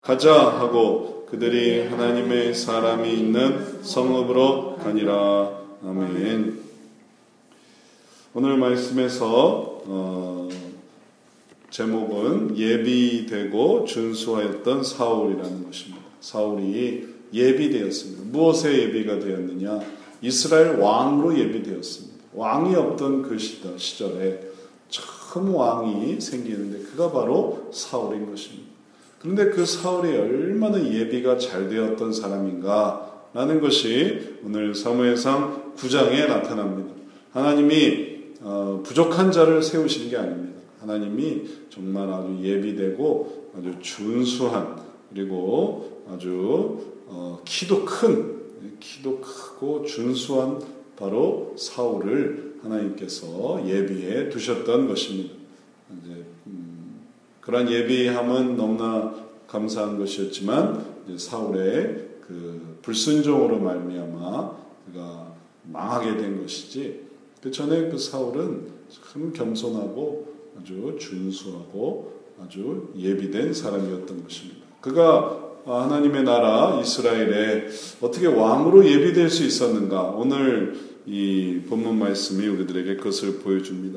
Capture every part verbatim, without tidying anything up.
가자 하고 그들이 하나님의 사람이 있는 성읍으로 가니라. 아멘. 오늘 말씀에서 어, 제목은 예비되고 준수하였던 사울이라는 것입니다. 사울이 예비되었습니다. 무엇에 예비가 되었느냐? 이스라엘 왕으로 예비되었습니다. 왕이 없던 그 시절, 시절에 처음 왕이 생기는데 그가 바로 사울인 것입니다. 그런데 그 사울이 얼마나 예비가 잘 되었던 사람인가 라는 것이 오늘 사무엘상 구 장에 나타납니다. 하나님이 어, 부족한 자를 세우신 게 아닙니다. 하나님이 정말 아주 예비되고 아주 준수한, 그리고 아주 어, 키도 큰, 키도 크고 준수한 바로 사울을 하나님께서 예비해 두셨던 것입니다. 이제 음, 그러한 예비함은 너무나 감사한 것이었지만 이제 사울의 그 불순종으로 말미암아 그가 망하게 된 것이지, 그 전에 그 사울은 참 겸손하고 아주 준수하고 아주 예비된 사람이었던 것입니다. 그가 하나님의 나라 이스라엘에 어떻게 왕으로 예비될 수 있었는가? 오늘 이 본문 말씀이 우리들에게 그것을 보여줍니다.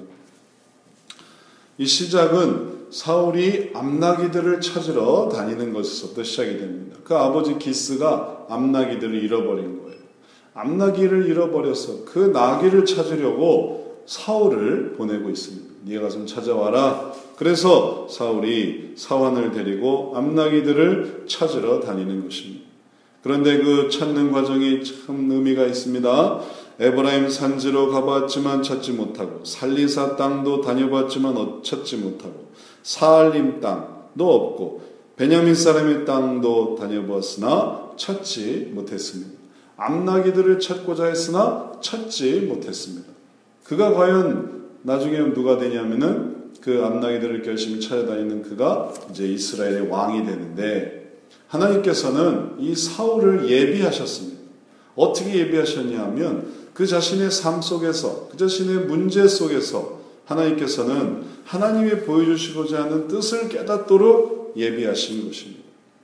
이 시작은 사울이 암나기들을 찾으러 다니는 것에서부터 시작이 됩니다. 그 아버지 기스가 암나기들을 잃어버린 거예요. 암나기를 잃어버려서 그 나귀를 찾으려고 사울을 보내고 있습니다. 네가 가서 찾아와라. 그래서 사울이 사환을 데리고 암나기들을 찾으러 다니는 것입니다. 그런데 그 찾는 과정이 참 의미가 있습니다. 에브라임 산지로 가봤지만 찾지 못하고, 살리사 땅도 다녀봤지만 찾지 못하고, 사알림 땅도 없고, 베냐민 사람의 땅도 다녀보았으나 찾지 못했습니다. 암나기들을 찾고자 했으나 찾지 못했습니다. 그가 과연 나중에 누가 되냐면은 그 암나기들을 열심히 찾아다니는 그가 이제 이스라엘의 왕이 되는데, 하나님께서는 이 사울을 예비하셨습니다. 어떻게 예비하셨냐 하면 그 자신의 삶 속에서, 그 자신의 문제 속에서 하나님께서는 하나님이 보여주시고자 하는 뜻을 깨닫도록 예비하신 것입니다.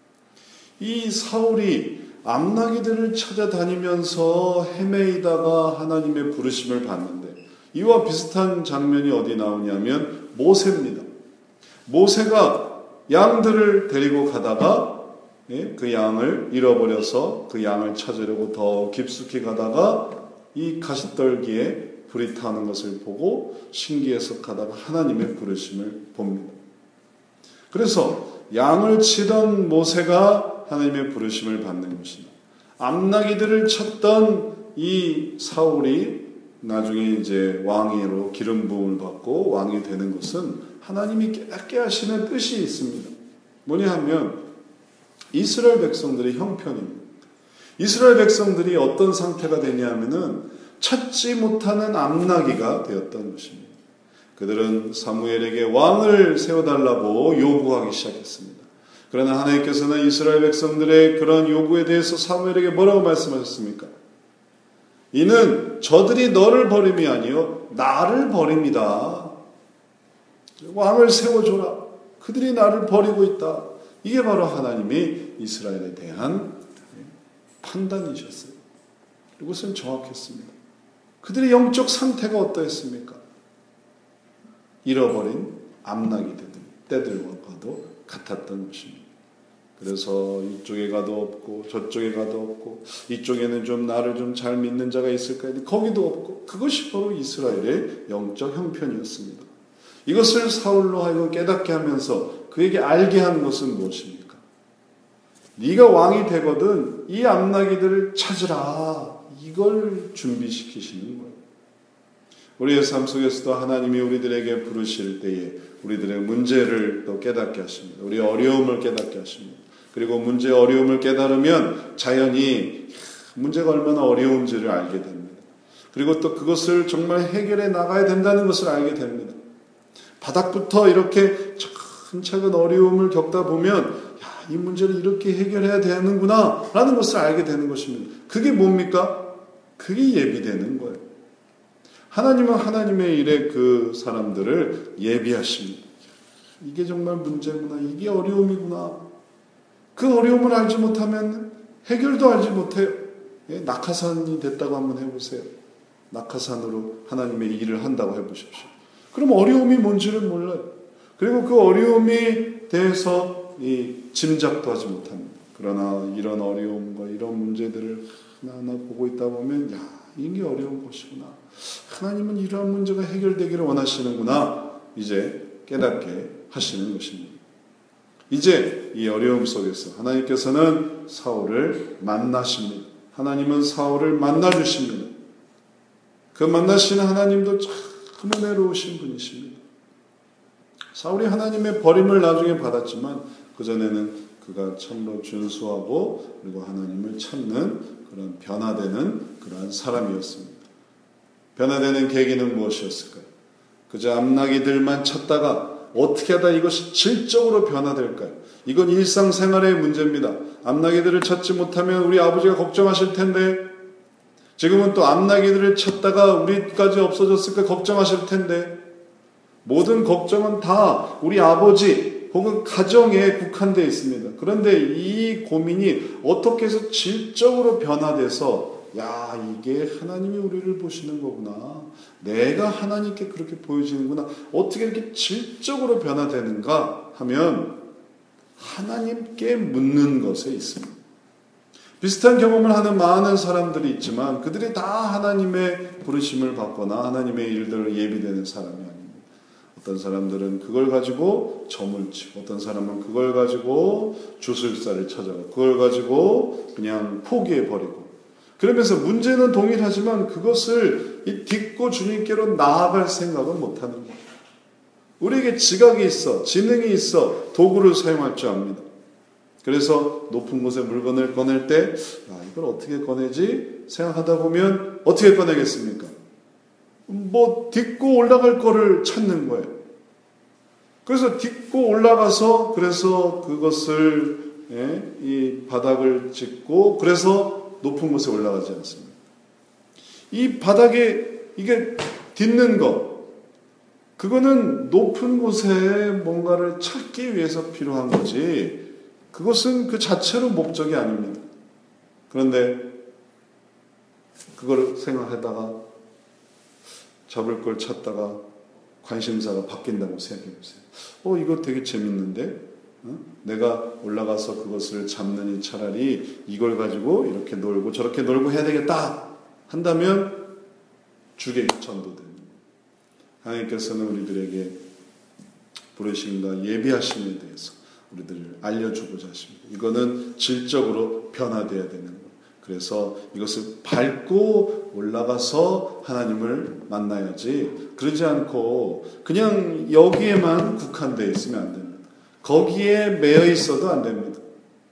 이 사울이 암나기들을 찾아다니면서 헤매이다가 하나님의 부르심을 받는데, 이와 비슷한 장면이 어디 나오냐면 모세입니다. 모세가 양들을 데리고 가다가 그 양을 잃어버려서 그 양을 찾으려고 더 깊숙이 가다가 이 가시떨기에 불이 타는 것을 보고 신기해서 가다가 하나님의 부르심을 봅니다. 그래서 양을 치던 모세가 하나님의 부르심을 받는 것입니다. 암나기들을 찾던 이 사울이 나중에 이제 왕위로 기름 부음을 받고 왕이 되는 것은 하나님이 깨닫게 하시는 뜻이 있습니다. 뭐냐 하면 이스라엘 백성들의 형편입니다. 이스라엘 백성들이 어떤 상태가 되냐 하면은 찾지 못하는 암나기가 되었던 것입니다. 그들은 사무엘에게 왕을 세워달라고 요구하기 시작했습니다. 그러나 하나님께서는 이스라엘 백성들의 그런 요구에 대해서 사무엘에게 뭐라고 말씀하셨습니까? 이는 저들이 너를 버림이 아니요 나를 버립니다. 왕을 세워줘라. 그들이 나를 버리고 있다. 이게 바로 하나님이 이스라엘에 대한 판단이셨어요. 이것은 정확했습니다. 그들의 영적 상태가 어떠했습니까? 잃어버린 암나기 떼들과도 같았던 것입니다. 그래서 이쪽에 가도 없고 저쪽에 가도 없고, 이쪽에는 좀 나를 좀 잘 믿는 자가 있을까 했는데 거기도 없고, 그것이 바로 이스라엘의 영적 형편이었습니다. 이것을 사울로 하여금 깨닫게 하면서 그에게 알게 하는 것은 무엇입니까? 네가 왕이 되거든 이 암나기들을 찾으라. 이걸 준비시키시는 거예요. 우리의 삶 속에서도 하나님이 우리들에게 부르실 때에 우리들의 문제를 또 깨닫게 하십니다. 우리의 어려움을 깨닫게 하십니다. 그리고 문제의 어려움을 깨달으면 자연히 문제가 얼마나 어려운지를 알게 됩니다. 그리고 또 그것을 정말 해결해 나가야 된다는 것을 알게 됩니다. 바닥부터 이렇게 차근차근 어려움을 겪다 보면 야, 이 문제를 이렇게 해결해야 되는구나 라는 것을 알게 되는 것입니다. 그게 뭡니까? 그게 예비되는 거예요. 하나님은 하나님의 일에 그 사람들을 예비하십니다. 이게 정말 문제구나. 이게 어려움이구나. 그 어려움을 알지 못하면 해결도 알지 못해요. 예, 낙하산이 됐다고 한번 해보세요. 낙하산으로 하나님의 일을 한다고 해보십시오. 그럼 어려움이 뭔지를 몰라요. 그리고 그 어려움에 대해서 이 짐작도 하지 못합니다. 그러나 이런 어려움과 이런 문제들을 하나하나 보고 있다 보면, 야, 이게 어려운 것이구나. 하나님은 이러한 문제가 해결되기를 원하시는구나. 이제 깨닫게 하시는 것입니다. 이제 이 어려움 속에서 하나님께서는 사울을 만나십니다. 하나님은 사울을 만나주십니다. 그 만나시는 하나님도 참 은혜로우신 분이십니다. 사울이 하나님의 버림을 나중에 받았지만 그전에는 그가 참으로 준수하고 그리고 하나님을 찾는 그런 변화되는 그러한 사람이었습니다. 변화되는 계기는 무엇이었을까요? 그저 암나기들만 찾다가 어떻게 하다 이것이 질적으로 변화될까요? 이건 일상생활의 문제입니다. 암나기들을 찾지 못하면 우리 아버지가 걱정하실 텐데, 지금은 또 암나기들을 찾다가 우리까지 없어졌을까 걱정하실 텐데, 모든 걱정은 다 우리 아버지 혹은 가정에 국한되어 있습니다. 그런데 이 고민이 어떻게 해서 질적으로 변화돼서, 야, 이게 하나님이 우리를 보시는 거구나. 내가 하나님께 그렇게 보여지는구나. 어떻게 이렇게 질적으로 변화되는가 하면 하나님께 묻는 것에 있습니다. 비슷한 경험을 하는 많은 사람들이 있지만 그들이 다 하나님의 부르심을 받거나 하나님의 일들을 예비되는 사람이 아닙니다. 어떤 사람들은 그걸 가지고 점을 치고, 어떤 사람은 그걸 가지고 주술사를 찾아가고, 그걸 가지고 그냥 포기해버리고, 그러면서 문제는 동일하지만 그것을 딛고 주님께로 나아갈 생각은 못하는 거예요. 우리에게 지각이 있어, 지능이 있어 도구를 사용할 줄 압니다. 그래서 높은 곳에 물건을 꺼낼 때, 아, 이걸 어떻게 꺼내지 생각하다 보면 어떻게 꺼내겠습니까? 뭐 딛고 올라갈 거를 찾는 거예요. 그래서 딛고 올라가서 그래서 그것을 예, 이 바닥을 짚고 그래서 높은 곳에 올라가지 않습니다. 이 바닥에 이게 딛는 것, 그거는 높은 곳에 뭔가를 찾기 위해서 필요한 거지, 그것은 그 자체로 목적이 아닙니다. 그런데 그걸 생각하다가 잡을 걸 찾다가 관심사가 바뀐다고 생각해 보세요. 어, 이거 되게 재밌는데? 어? 내가 올라가서 그것을 잡느니 차라리 이걸 가지고 이렇게 놀고 저렇게 놀고 해야 되겠다 한다면 주객 전도됩니다. 하나님께서는 우리들에게 부르심과 예비하심에 대해서 우리들을 알려주고자 하십니다. 이거는 질적으로 변화되어야 되는 거예요. 그래서 이것을 밟고 올라가서 하나님을 만나야지, 그러지 않고 그냥 여기에만 국한되어 있으면 안 됩니다. 거기에 매여 있어도 안 됩니다.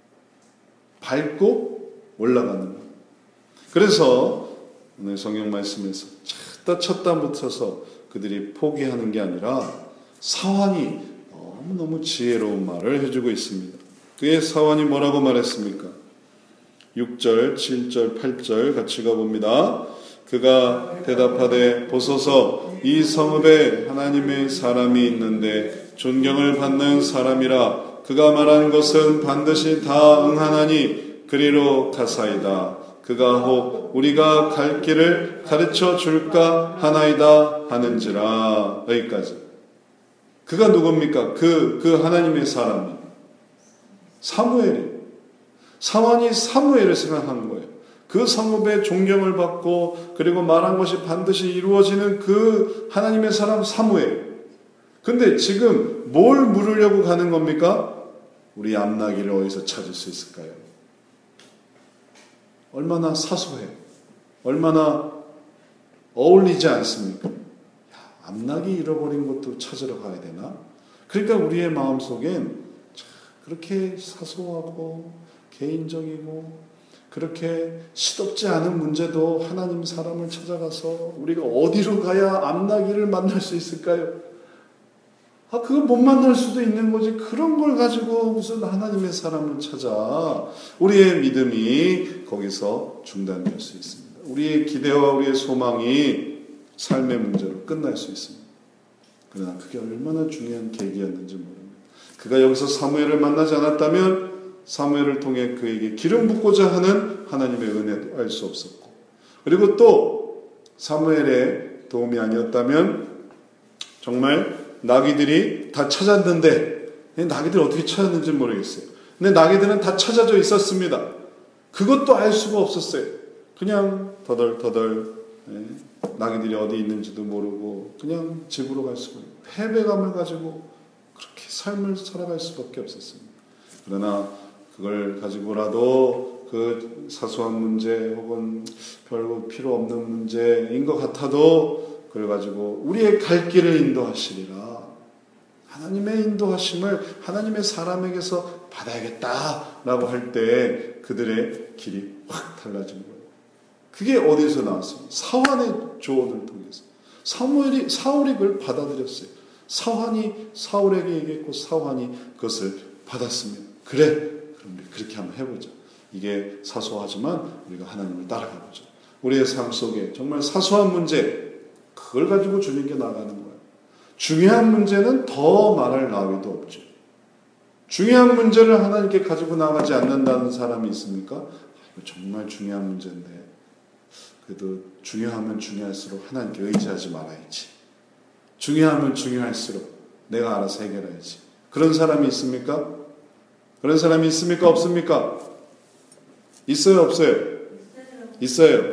밟고 올라가는 거예요. 그래서 오늘 성경 말씀에서 찾다 찾다 붙어서 그들이 포기하는 게 아니라 사환이 너무너무 지혜로운 말을 해주고 있습니다. 그의 사환이 뭐라고 말했습니까? 육 절, 칠 절, 팔 절 같이 가봅니다. 그가 대답하되 보소서, 이 성읍에 하나님의 사람이 있는데 존경을 받는 사람이라. 그가 말하는 것은 반드시 다 응하나니 그리로 가사이다. 그가 혹 우리가 갈 길을 가르쳐 줄까 하나이다 하는지라. 여기까지. 그가 누굽니까? 그, 그 하나님의 사람이 사무엘이에요. 사환이 사무엘을 생각한 거예요. 그 성읍에 존경을 받고 그리고 말한 것이 반드시 이루어지는 그 하나님의 사람 사무엘. 근데 지금 뭘 물으려고 가는 겁니까? 우리 암나기를 어디서 찾을 수 있을까요? 얼마나 사소해, 얼마나 어울리지 않습니까? 야, 암나기 잃어버린 것도 찾으러 가야 되나? 그러니까 우리의 마음속엔 그렇게 사소하고 개인적이고 그렇게 시덥지 않은 문제도 하나님 사람을 찾아가서 우리가 어디로 가야 암나기를 만날 수 있을까요? 아, 그거 못 만날 수도 있는 거지. 그런 걸 가지고 무슨 하나님의 사람을 찾아. 우리의 믿음이 거기서 중단될 수 있습니다. 우리의 기대와 우리의 소망이 삶의 문제로 끝날 수 있습니다. 그러나 그게 얼마나 중요한 계기였는지 모릅니다. 그가 여기서 사무엘을 만나지 않았다면 사무엘을 통해 그에게 기름 붓고자 하는 하나님의 은혜도 알 수 없었고, 그리고 또 사무엘의 도움이 아니었다면 정말 나귀들이 다 찾았는데, 나귀들 어떻게 찾았는지 모르겠어요. 근데 나귀들은 다 찾아져 있었습니다. 그것도 알 수가 없었어요. 그냥 더덜더덜 나귀들이 어디 있는지도 모르고 그냥 집으로 갈 수가 있고, 패배감을 가지고 그렇게 삶을 살아갈 수밖에 없었습니다. 그러나 그걸 가지고라도 그 사소한 문제 혹은 별로 필요 없는 문제인 것 같아도 그걸 가지고 우리의 갈 길을 인도하시리라, 하나님의 인도하심을 하나님의 사람에게서 받아야겠다라고 할 때 그들의 길이 확 달라진 거예요. 그게 어디서 나왔습니까? 사환의 조언을 통해서. 사무엘이, 사울이 그걸 받아들였어요. 사환이 사울에게 얘기했고 사환이 그것을 받았습니다. 그래, 그럼 우리 그렇게 한번 해보자. 이게 사소하지만 우리가 하나님을 따라가보자. 우리의 삶 속에 정말 사소한 문제, 그걸 가지고 주님께 나가는 거예요. 중요한 문제는 더 말할 나위도 없죠. 중요한 문제를 하나님께 가지고 나가지 않는다는 사람이 있습니까? 이거 정말 중요한 문제인데 그래도 중요하면 중요할수록 하나님께 의지하지 말아야지. 중요하면 중요할수록 내가 알아서 해결해야지. 그런 사람이 있습니까? 그런 사람이 있습니까? 없습니까? 있어요? 없어요? 있어요.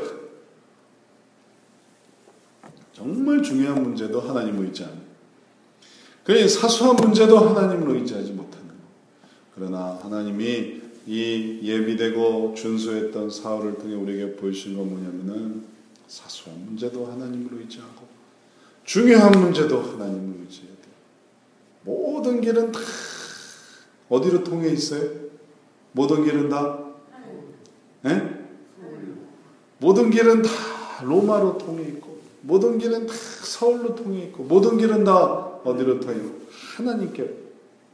정말 중요한 문제도 하나님을 의지하는, 그러니 사소한 문제도 하나님을 의지하지 못하는 거예요. 그러나 하나님이 이 예비되고 준수했던 사울을 통해 우리에게 보여주신 건 뭐냐면은 사소한 문제도 하나님을 의지하고 중요한 문제도 하나님을 의지해야 돼요. 모든 길은 다 어디로 통해 있어요? 모든 길은 다? 네? 모든 길은 다 로마로 통해 있고, 모든 길은 다 서울로 통해 있고, 모든 길은 다 어디로 통해 있고, 하나님께.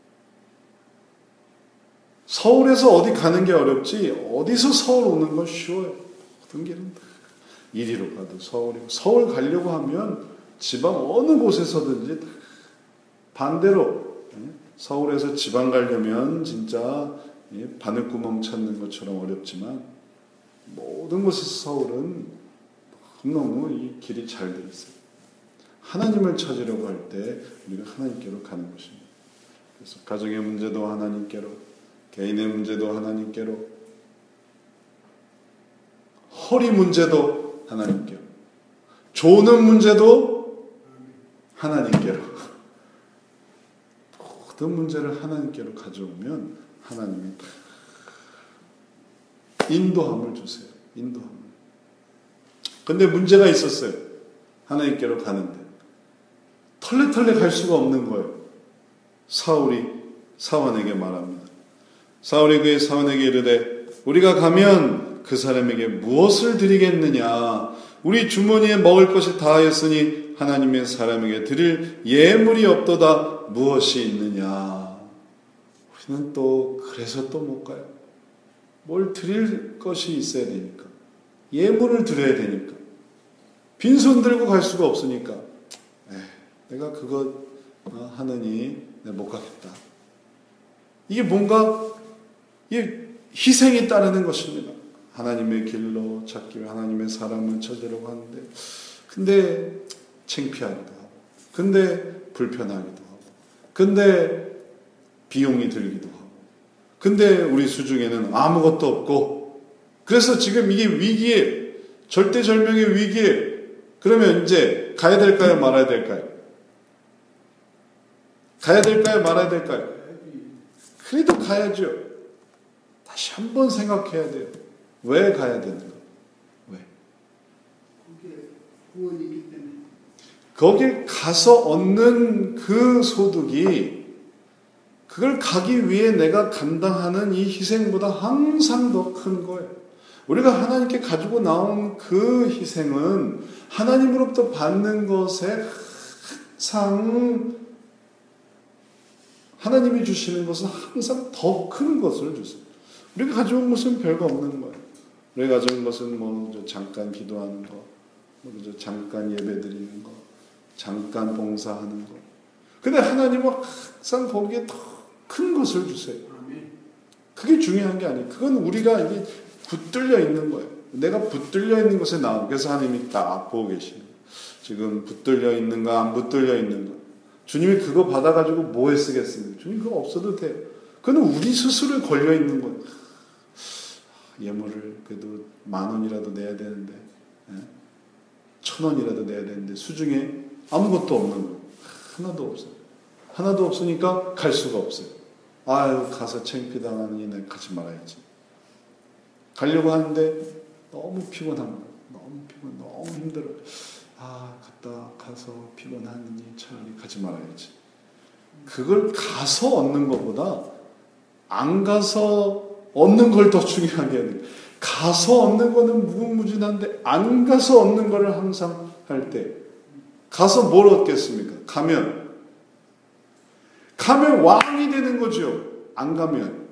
서울에서 어디 가는 게 어렵지 어디서 서울 오는 건 쉬워요. 모든 길은 다 이리로 가도 서울이고, 서울 가려고 하면 지방 어느 곳에서든지 반대로 서울에서 지방 가려면 진짜 바늘구멍 찾는 것처럼 어렵지만 모든 곳에서 서울은 너무 이 길이 잘 되어 있어요. 하나님을 찾으려고 할 때 우리가 하나님께로 가는 것입니다. 그래서 가정의 문제도 하나님께로, 개인의 문제도 하나님께로, 허리 문제도 하나님께로, 조는 문제도 하나님께로, 모든 문제를 하나님께로 가져오면 하나님이 인도함을 주세요. 인도함을. 근데 문제가 있었어요. 하나님께로 가는데 털레털레 갈 수가 없는 거예요. 사울이 사환에게 말합니다. 사울이 그의 사환에게 이르되 우리가 가면 그 사람에게 무엇을 드리겠느냐? 우리 주머니에 먹을 것이 다하였으니 하나님의 사람에게 드릴 예물이 없도다. 무엇이 있느냐? 우리는 또 그래서 또 못 가요. 뭘 드릴 것이 있어야 되니까. 예물을 드려야 되니까. 빈손 들고 갈 수가 없으니까. 에이, 내가 그거 하느니 내가 못 가겠다. 이게 뭔가 이게 희생이 따르는 것입니다. 하나님의 길로 찾기 위해 하나님의 사람을 찾으려고 하는데, 근데 창피하기도 하고, 근데 불편하기도 하고, 근데 비용이 들기도 하고, 근데 우리 수중에는 아무것도 없고, 그래서 지금 이게 위기에, 절대절명의 위기에, 그러면 이제 가야 될까요? 말아야 될까요? 가야 될까요? 말아야 될까요? 그래도 가야죠. 다시 한번 생각해야 돼요. 왜 가야 되는가? 왜? 거기에 구원이 있기 때문에. 거길 가서 얻는 그 소득이, 그걸 가기 위해 내가 감당하는 이 희생보다 항상 더 큰 거예요. 우리가 하나님께 가지고 나온 그 희생은 하나님으로부터 받는 것에 항상, 하나님이 주시는 것은 항상 더 큰 것을 주세요. 우리가 가져온 것은 별거 없는 거예요. 우리가 가져온 것은 뭐 잠깐 기도하는 거, 뭐 잠깐 예배 드리는 거, 잠깐 봉사하는 거. 근데 하나님은 항상 거기에 더 큰 것을 주세요. 그게 중요한 게 아니에요. 그건 우리가 이게 붙들려 있는 거예요. 내가 붙들려 있는 것에 나온. 그래서 하나님이 딱 보고 계시는 거예요. 지금 붙들려 있는가 안 붙들려 있는가. 주님이 그거 받아가지고 뭐에 쓰겠습니까? 주님 그거 없어도 돼요. 그건 우리 스스로에 걸려 있는 거예요. 예물을 그래도 만 원이라도 내야 되는데, 천 원이라도 내야 되는데 수중에 아무것도 없는 거예요. 하나도 없어요. 하나도 없으니까 갈 수가 없어요. 아유, 가서 창피당하니 내가 가지 말아야지. 가려고 하는데 너무 피곤한 거예요. 너무 피곤, 너무 힘들어요. 아, 갔다 가서 피곤하니 차라리 가지 말아야지. 그걸 가서 얻는 것보다 안 가서 얻는 걸 더 중요하게 해야 돼요. 가서 얻는 거는 무궁무진한데 안 가서 얻는 거를 항상 할 때, 가서 뭘 얻겠습니까? 가면 가면 왕이 되는 거죠. 안 가면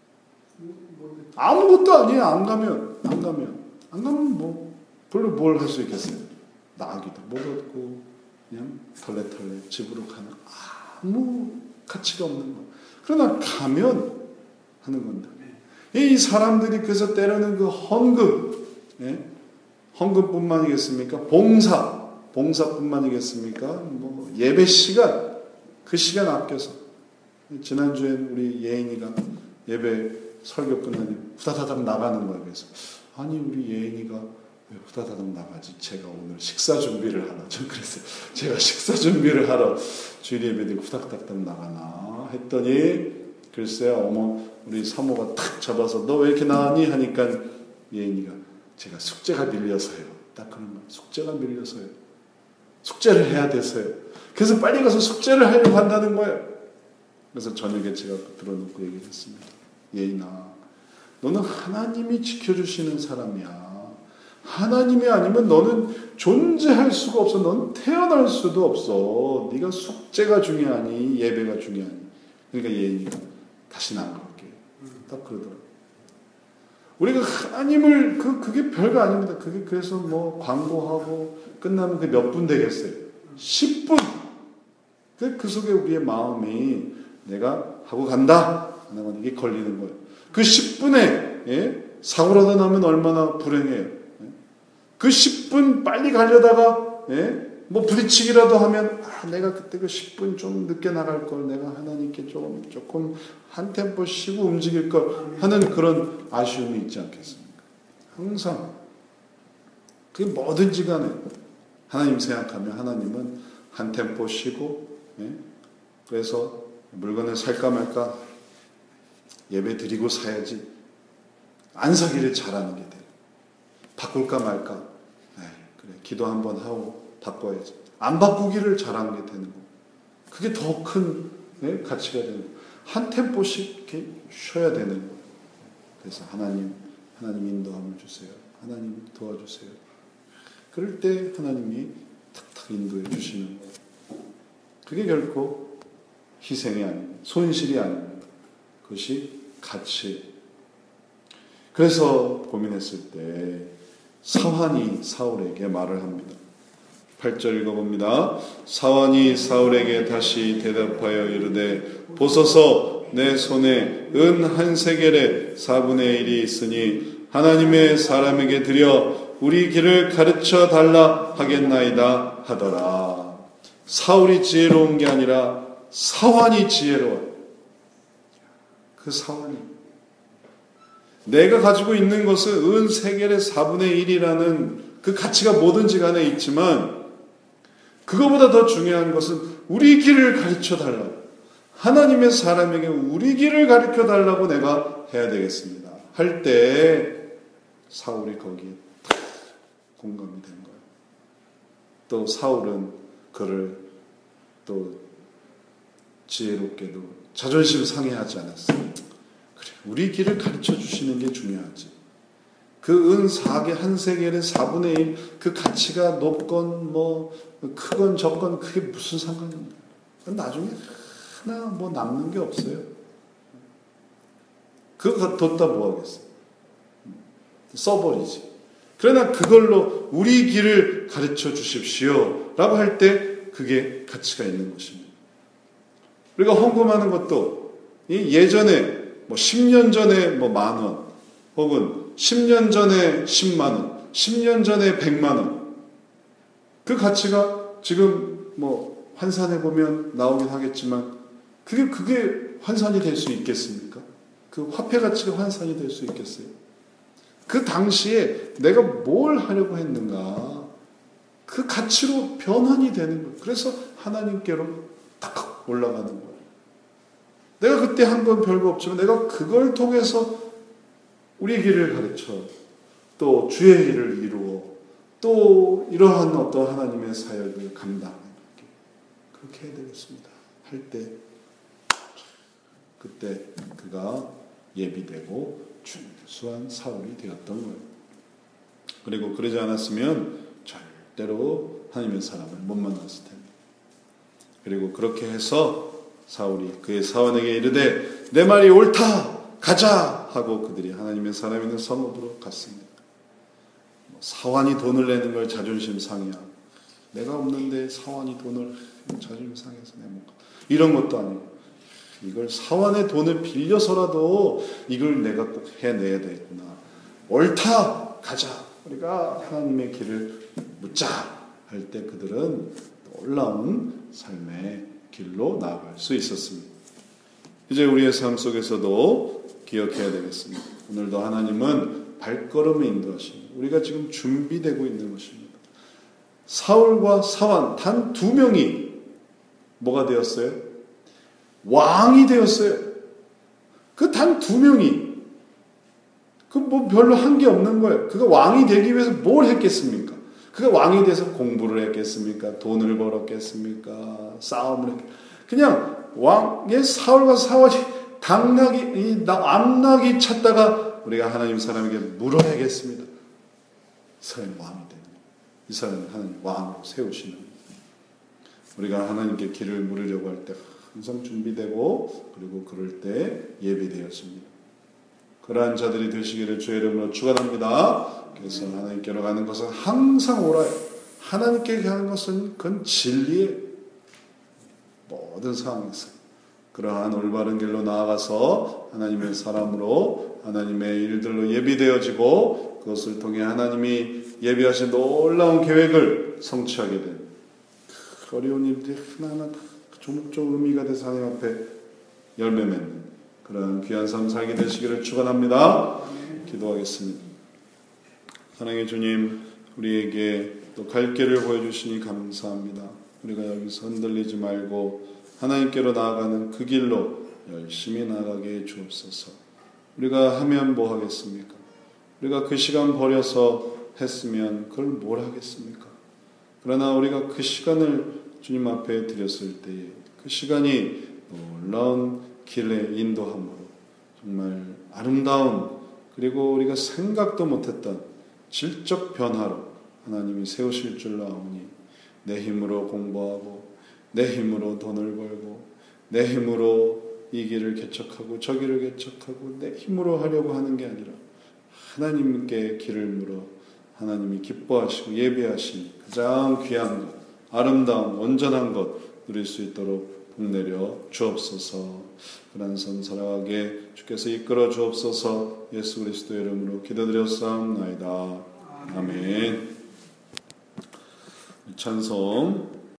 아무것도 아니에요. 안 가면 안 가면 안 가면 뭐 별로 뭘 할 수 있겠어요. 나가기도 못 얻고 그냥 털레털레 집으로 가는 아무 가치가 없는 거. 그러나 가면 하는 건데, 이 사람들이 그래서 때로는 그 헌금, 예? 헌금뿐만이겠습니까? 봉사, 봉사뿐만이겠습니까? 뭐 예배 시간, 그 시간 아껴서. 지난주엔 우리 예인이가 예배 설교 끝나니 후다다닥 나가는 거예요. 그래서 아니 우리 예인이가 왜 후다다닥 나가지? 제가 오늘 식사 준비를 하러, 좀 그랬어요. 제가 식사 준비를 하러 주일 예배들이 후다닥닥 나가나 했더니, 글쎄요, 어머, 우리 사모가 탁 잡아서 너 왜 이렇게 나가니? 하니까 예인이가 제가 숙제가 밀려서요. 딱 그런 거예요. 숙제가 밀려서요. 숙제를 해야 돼서요. 그래서 빨리 가서 숙제를 하려고 한다는 거예요. 그래서 저녁에 제가 들어놓고 얘기를 했습니다. 예인아, 너는 하나님이 지켜주시는 사람이야. 하나님이 아니면 너는 존재할 수가 없어. 너는 태어날 수도 없어. 네가 숙제가 중요하니 예배가 중요하니. 그러니까 예인이가 다시는 안 갈게. 딱 그러더라고요. 우리가 하나님을, 그, 그게 별거 아닙니다. 그게 그래서 뭐 광고하고 끝나면 그 몇 분 되겠어요? 십 분! 그, 그 속에 우리의 마음이 내가 하고 간다! 하는 이게 걸리는 거예요. 그 십 분에, 예? 사고라도 나면 얼마나 불행해요. 예? 그 십 분 빨리 가려다가, 예? 뭐 부딪히기라도 하면 아, 내가 그때 그 십 분 좀 늦게 나갈 걸, 내가 하나님께 좀 조금 한 템포 쉬고 움직일 걸 하는 그런 아쉬움이 있지 않겠습니까? 항상 그게 뭐든지 간에 하나님 생각하면 하나님은 한 템포 쉬고, 예? 그래서 물건을 살까 말까 예배 드리고 사야지, 안 사기를 잘하는 게 돼요. 바꿀까 말까, 네, 그래 기도 한번 하고 바꿔야지. 안 바꾸기를 잘하는 게 되는 거. 그게 더 큰, 네, 가치가 되는 거. 한 템포씩 이렇게 쉬어야 되는 거. 그래서 하나님, 하나님 인도함을 주세요. 하나님 도와주세요. 그럴 때 하나님이 탁탁 인도해 주시는 거. 그게 결코 희생이 아닙니다. 손실이 아닙니다. 그것이 가치. 그래서 고민했을 때 사환이 사울에게 말을 합니다. 팔 절 읽어봅니다. 사환이 사울에게 다시 대답하여 이르되 보소서 내 손에 은 한 세겔의 사분의 일이 있으니 하나님의 사람에게 드려 우리 길을 가르쳐 달라 하겠나이다 하더라. 사울이 지혜로운 게 아니라 사환이 지혜로워요. 그 사환이 내가 가지고 있는 것은 은 세겔의 사분의 일이라는 그 가치가 뭐든지 간에 있지만 그거보다 더 중요한 것은 우리 길을 가르쳐 달라고, 하나님의 사람에게 우리 길을 가르쳐 달라고 내가 해야 되겠습니다 할 때 사울이 거기에 공감이 된 거예요. 또 사울은 그를 또 지혜롭게도 자존심 상해하지 않았어요. 그래, 우리 길을 가르쳐 주시는 게 중요하지. 그 은 사개 한 세겔의 사분의 일, 그 가치가 높건 뭐 크건 적건 그게 무슨 상관입니까? 나중에 하나 뭐 남는 게 없어요. 그거 뒀다 뭐 하겠어요? 써버리지. 그러나 그걸로 우리 길을 가르쳐 주십시오 라고 할 때 그게 가치가 있는 것입니다. 우리가 헌금하는 것도 예전에 뭐 십 년 전에 뭐 만 원, 혹은 십 년 전에 십만 원, 십 년 전에 백만 원. 그 가치가 지금 뭐 환산해 보면 나오긴 하겠지만 그게 그게 환산이 될 수 있겠습니까? 그 화폐 가치가 환산이 될 수 있겠어요? 그 당시에 내가 뭘 하려고 했는가? 그 가치로 변환이 되는 거예요. 그래서 하나님께로 딱 올라가는 거예요. 내가 그때 한 건 별거 없지만 내가 그걸 통해서 우리의 길을 가르쳐 또 주의 일을 이루어 또 이러한 어떤 하나님의 사역을 감당하는 게 그렇게 해야 되겠습니다. 할 때 그때 그가 예비되고 준수한 사울이 되었던 거예요. 그리고 그러지 않았으면 절대로 하나님의 사람을 못 만났을 텐데. 그리고 그렇게 해서 사울이 그의 사원에게 이르되 내 말이 옳다 가자 하고 그들이 하나님의 사람 있는 성읍으로 갔습니다. 사환이 돈을 내는 걸 자존심 상이야. 내가 없는데 사환이 돈을 자존심 상해서 내 못 가. 이런 것도 아니고 이걸 사환의 돈을 빌려서라도 이걸 내가 꼭 해내야 되겠구나. 옳다 가자. 우리가 하나님의 길을 묻자 할 때 그들은 놀라운 삶의 길로 나아갈 수 있었습니다. 이제 우리의 삶 속에서도 기억해야 되겠습니다. 오늘도 하나님은 발걸음을 인도하십니다. 우리가 지금 준비되고 있는 것입니다. 사울과 사환 단 두 명이 뭐가 되었어요? 왕이 되었어요. 그 단 두 명이 그 뭐 별로 한 게 없는 거예요. 그가 왕이 되기 위해서 뭘 했겠습니까? 그가 왕이 돼서 공부를 했겠습니까? 돈을 벌었겠습니까? 싸움을 했겠습니까? 그냥 왕의 사울과 사환이 당나귀, 이 암나귀 찾다가 우리가 하나님 사람에게 물어야겠습니다. 이 사람이 왕이 되는 이 사람을 하나님 왕으로 세우시는 우리가 하나님께 길을 물으려고 할 때 항상 준비되고 그리고 그럴 때 예비되었습니다. 그러한 자들이 되시기를 주의 이름으로 축원합니다. 그래서 하나님께로 가는 것은 항상 옳아요. 하나님께 가는 것은 그건 진리의 모든 상황에서 그러한 올바른 길로 나아가서 하나님의 사람으로 하나님의 일들로 예비되어지고 그것을 통해 하나님이 예비하신 놀라운 계획을 성취하게 된 어려운 일들이 하나하나 다 조목조목 의미가 돼서 하나님 앞에 열매 맺는 그런 귀한 삶 살게 되시기를 축원합니다. 기도하겠습니다. 사랑의 주님, 우리에게 또 갈 길을 보여주시니 감사합니다. 우리가 여기서 흔들리지 말고 하나님께로 나아가는 그 길로 열심히 나아가게 해 주옵소서. 우리가 하면 뭐 하겠습니까? 우리가 그 시간 버려서 했으면 그걸 뭘 하겠습니까? 그러나 우리가 그 시간을 주님 앞에 드렸을 때에 그 시간이 놀라운 길의 인도함으로 정말 아름다운 그리고 우리가 생각도 못했던 질적 변화로 하나님이 세우실 줄 아오니 내 힘으로 공부하고 내 힘으로 돈을 벌고 내 힘으로 이 길을 개척하고 저 길을 개척하고 내 힘으로 하려고 하는 게 아니라 하나님께 길을 물어 하나님이 기뻐하시고 예배하신 가장 귀한 것, 아름다운 온전한 것 누릴 수 있도록 복내려 주옵소서. 그런 삶 살아가게 주께서 이끌어 주옵소서. 예수 그리스도의 이름으로 기도드렸사옵나이다. 아멘. 찬송